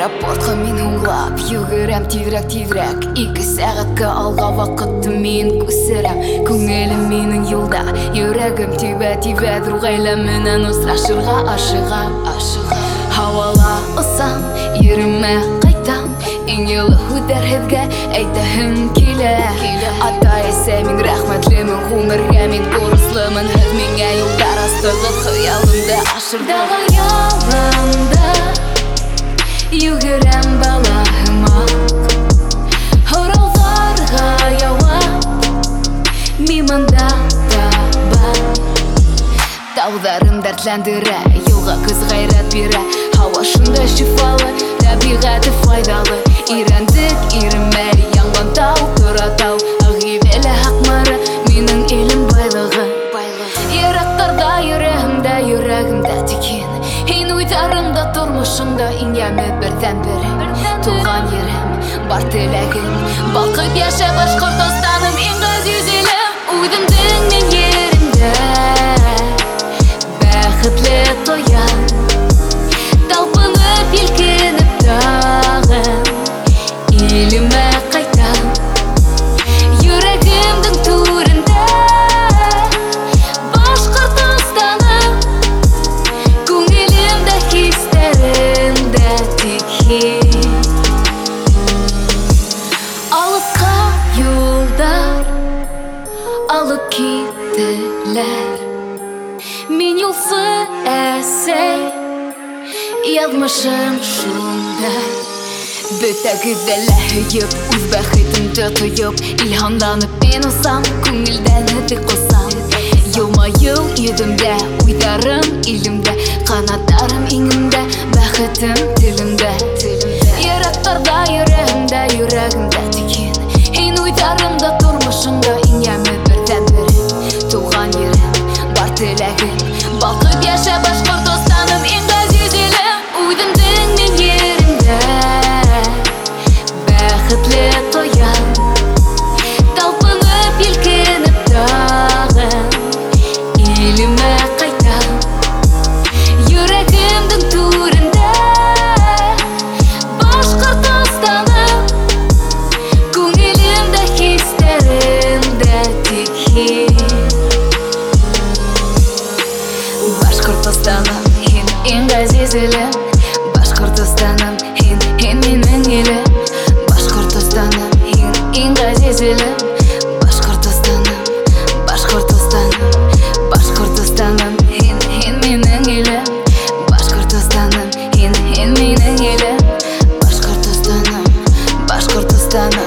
Аэропортқа мен оңлап Югірем тезірек 2 сағатқа алға вақытты мен көсірем. Көңілім менің юлда, жүрегім тибе Дұрғайламынан осырашырға ашыға Хавала ұсам, еріме қайтам Еңелі хүдәрхедге әйтәхім келі Ата есе мен рахмәтлімін ғұмырға мен бұрыслымын Хәз менге юлдар астығы қиялымды ашырдағы ялымды Югірем балағыма Оралғарға яуа Миманда таба Таударым дәртләндірі Юлға күз ғайрат бері Хауа шында шифалы Табиғаты файдалы Ирандік ирімәр Яңбан тау, тұра тау Ағивелі хақмары Менің елім байлығы Ерақтарда жүрегімді текен Ең уйтарымда тұрмышымда Иньяме бірден бірі Туған ерім, бар тілегім Балқып яша Башқұртостаным Ең ғазиз елім Уйдымдың мен ерімді Бәхітлі тоян Талпынып елкеніп тағым Еліме қайтам Жүрегімдің турында Башқұртостаным Көңілімді хистерімді текхен Алысқа юлдар Алып кетілер Мен юлсы әсей Язмышым шундай Бөтәгіді ләхейіп Үз бәхетімді тойып Илхамланып мен осам Көңілден әді қосам Йылмайыл едімді Уйдарым илімді Қанаттарым еңімді Бәхетім тілімді Ерақтарда жүрегімді текен Ең уйдарымда тұрмышымда Иньяме бірден бірі Туған ерім, бар тілегім Балқып яша Башқұртостаным Ең ғазиз елім Уйдымдың мен ерімді Бәхітлі тоян Талпынып елкеніп тағым Еліме қайтам Жүрегімдің турында Башқұртостаным Көңілімді хистерімді текхен Башқұртостаным Ең ғазиз елім Башқұртостаным менің елім Башқұртостаным ең ғазиз елім Башқұртостаным Башқұртостаным менің елім Башқұртостаным менің елім Башқұртостаным